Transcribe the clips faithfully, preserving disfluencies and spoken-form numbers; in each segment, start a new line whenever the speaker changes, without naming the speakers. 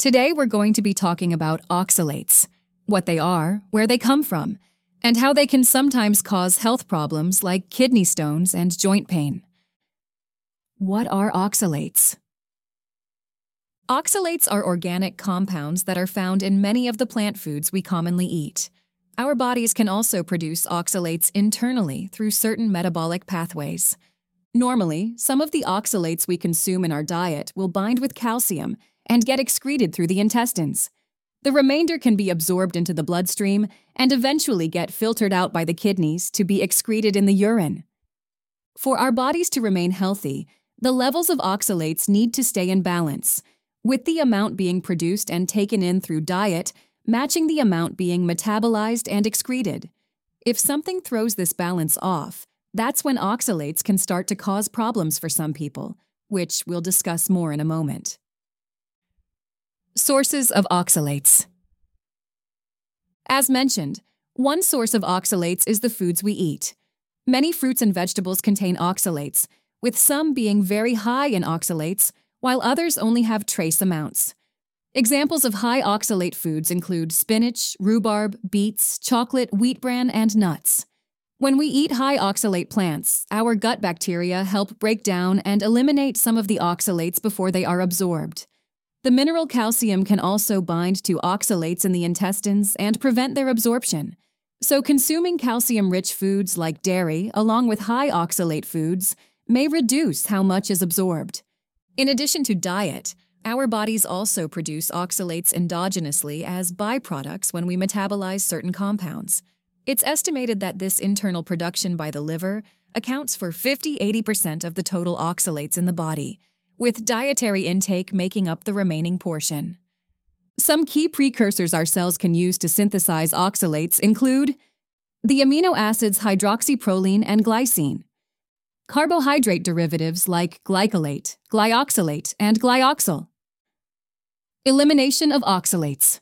Today we're going to be talking about oxalates, what they are, where they come from, and how they can sometimes cause health problems like kidney stones and joint pain. What are oxalates? Oxalates are organic compounds that are found in many of the plant foods we commonly eat. Our bodies can also produce oxalates internally through certain metabolic pathways. Normally, some of the oxalates we consume in our diet will bind with calcium and get excreted through the intestines. The remainder can be absorbed into the bloodstream and eventually get filtered out by the kidneys to be excreted in the urine. For our bodies to remain healthy, the levels of oxalates need to stay in balance, with the amount being produced and taken in through diet matching the amount being metabolized and excreted. If something throws this balance off, that's when oxalates can start to cause problems for some people, which we'll discuss more in a moment. Sources of oxalates. As mentioned, one source of oxalates is the foods we eat. Many fruits and vegetables contain oxalates, with some being very high in oxalates, while others only have trace amounts. Examples of high oxalate foods include spinach, rhubarb, beets, chocolate, wheat bran, and nuts. When we eat high oxalate plants, our gut bacteria help break down and eliminate some of the oxalates before they are absorbed. The mineral calcium can also bind to oxalates in the intestines and prevent their absorption. So consuming calcium-rich foods like dairy, along with high oxalate foods, may reduce how much is absorbed. In addition to diet, our bodies also produce oxalates endogenously as byproducts when we metabolize certain compounds. It's estimated that this internal production by the liver accounts for fifty to eighty percent of the total oxalates in the body, with dietary intake making up the remaining portion. Some key precursors our cells can use to synthesize oxalates include the amino acids hydroxyproline and glycine, carbohydrate derivatives like glycolate, glyoxylate, and glyoxyl. Elimination of oxalates.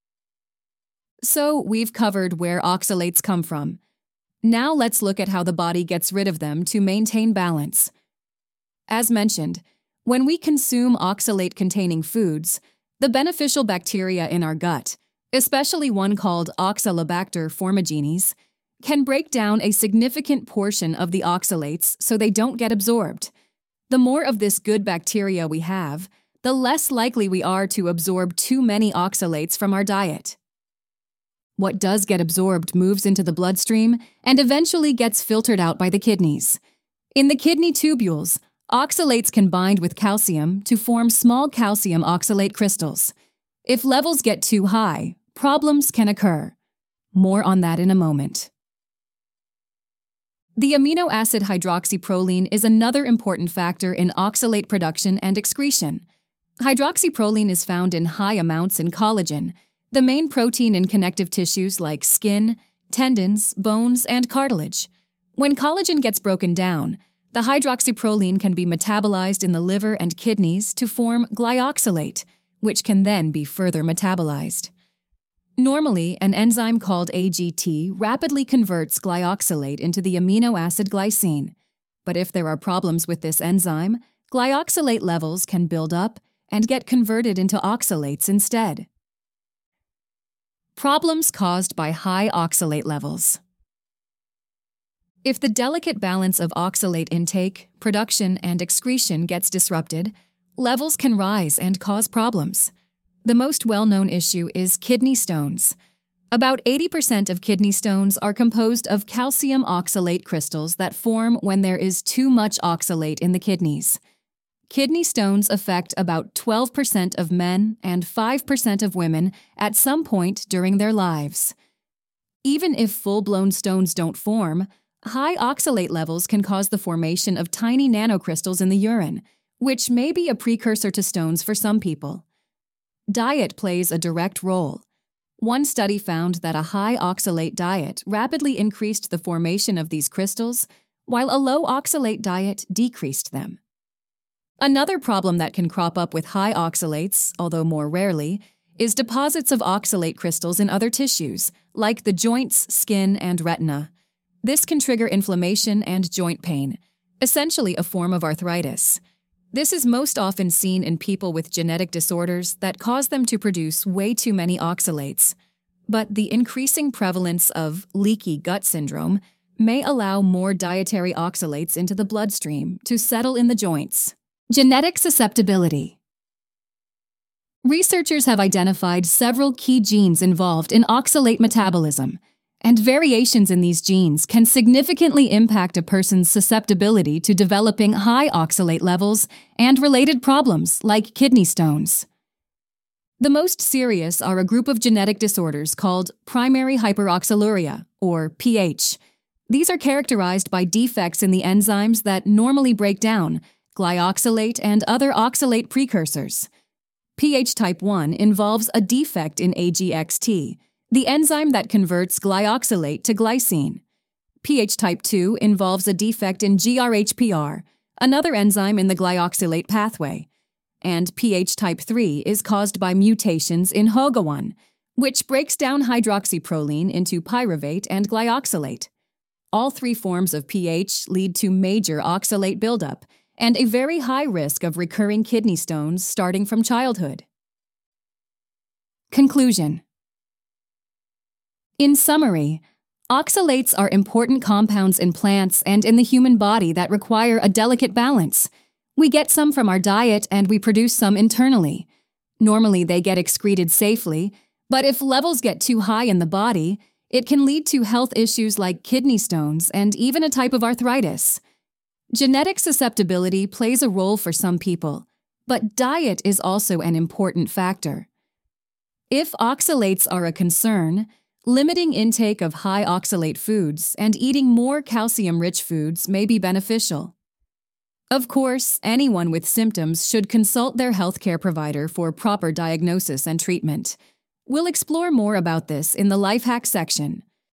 So we've covered where oxalates come from. Now let's look at how the body gets rid of them to maintain balance. As mentioned, when we consume oxalate-containing foods, the beneficial bacteria in our gut, especially one called Oxalobacter formigenes, can break down a significant portion of the oxalates so they don't get absorbed. The more of this good bacteria we have, the less likely we are to absorb too many oxalates from our diet. What does get absorbed moves into the bloodstream and eventually gets filtered out by the kidneys. In the kidney tubules, oxalates can bind with calcium to form small calcium oxalate crystals. If levels get too high, problems can occur. More on that in a moment. The amino acid hydroxyproline is another important factor in oxalate production and excretion. Hydroxyproline is found in high amounts in collagen, the main protein in connective tissues like skin, tendons, bones, and cartilage. When collagen gets broken down, the hydroxyproline can be metabolized in the liver and kidneys to form glyoxylate, which can then be further metabolized. Normally, an enzyme called A G T rapidly converts glyoxylate into the amino acid glycine. But if there are problems with this enzyme, glyoxylate levels can build up and get converted into oxalates instead. Problems caused by high oxalate levels. If the delicate balance of oxalate intake, production, and excretion gets disrupted, levels can rise and cause problems. The most well-known issue is kidney stones. About eighty percent of kidney stones are composed of calcium oxalate crystals that form when there is too much oxalate in the kidneys. Kidney stones affect about twelve percent of men and five percent of women at some point during their lives. Even if full-blown stones don't form, high oxalate levels can cause the formation of tiny nanocrystals in the urine, which may be a precursor to stones for some people. Diet plays a direct role. One study found that a high oxalate diet rapidly increased the formation of these crystals, while a low oxalate diet decreased them. Another problem that can crop up with high oxalates, although more rarely, is deposits of oxalate crystals in other tissues, like the joints, skin, and retina. This can trigger inflammation and joint pain, essentially a form of arthritis. This is most often seen in people with genetic disorders that cause them to produce way too many oxalates. But the increasing prevalence of leaky gut syndrome may allow more dietary oxalates into the bloodstream to settle in the joints. Genetic susceptibility. Researchers have identified several key genes involved in oxalate metabolism, and variations in these genes can significantly impact a person's susceptibility to developing high oxalate levels and related problems like kidney stones. The most serious are a group of genetic disorders called primary hyperoxaluria, or P H. These are characterized by defects in the enzymes that normally break down glyoxylate and other oxalate precursors. P H type one involves a defect in A G X T, the enzyme that converts glyoxylate to glycine. P H type two involves a defect in G R H P R, another enzyme in the glyoxylate pathway. And P H type three is caused by mutations in H O G A one, which breaks down hydroxyproline into pyruvate and glyoxylate. All three forms of P H lead to major oxalate buildup and a very high risk of recurring kidney stones starting from childhood. Conclusion. In summary, oxalates are important compounds in plants and in the human body that require a delicate balance. We get some from our diet and we produce some internally. Normally they get excreted safely, but if levels get too high in the body, it can lead to health issues like kidney stones and even a type of arthritis. Genetic susceptibility plays a role for some people, but diet is also an important factor. If oxalates are a concern, limiting intake of high oxalate foods and eating more calcium-rich foods may be beneficial. Of course, anyone with symptoms should consult their healthcare provider for proper diagnosis and treatment. We'll explore more about this in the Life Hack section.